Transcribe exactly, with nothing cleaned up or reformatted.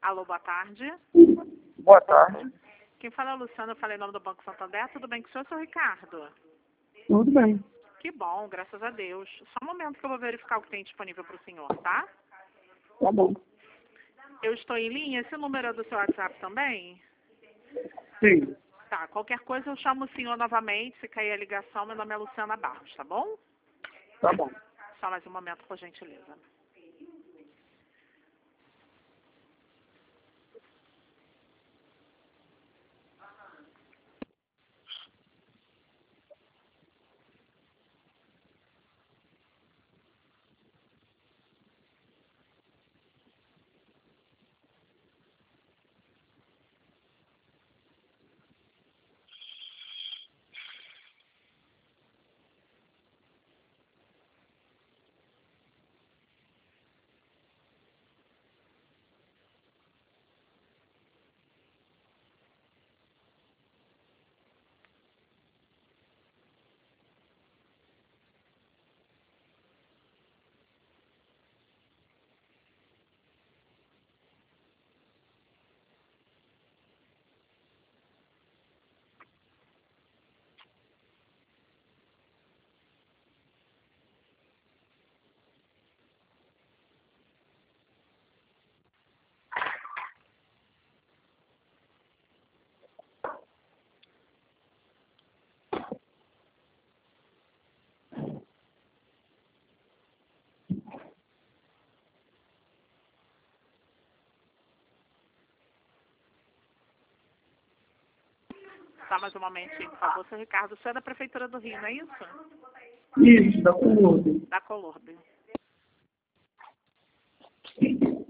Alô, boa tarde. Boa tarde. Quem fala é a Luciana, eu falei em nome do Banco Santander. Tudo bem com o senhor, seu Ricardo? Tudo bem. Que bom, graças a Deus. Só um momento que eu vou verificar o que tem disponível para o senhor, tá? Tá bom. Eu estou em linha. Esse número é do seu WhatsApp também? Sim. Tá, qualquer coisa eu chamo o senhor novamente. Se cair a ligação, meu nome é Luciana Barros, tá bom? Tá bom. Só mais um momento, por gentileza. Tá, mais um momentinho, por favor, seu Ricardo. O senhor é da Prefeitura do Rio, não é isso? Isso, da Colômbia. Da Colorbe.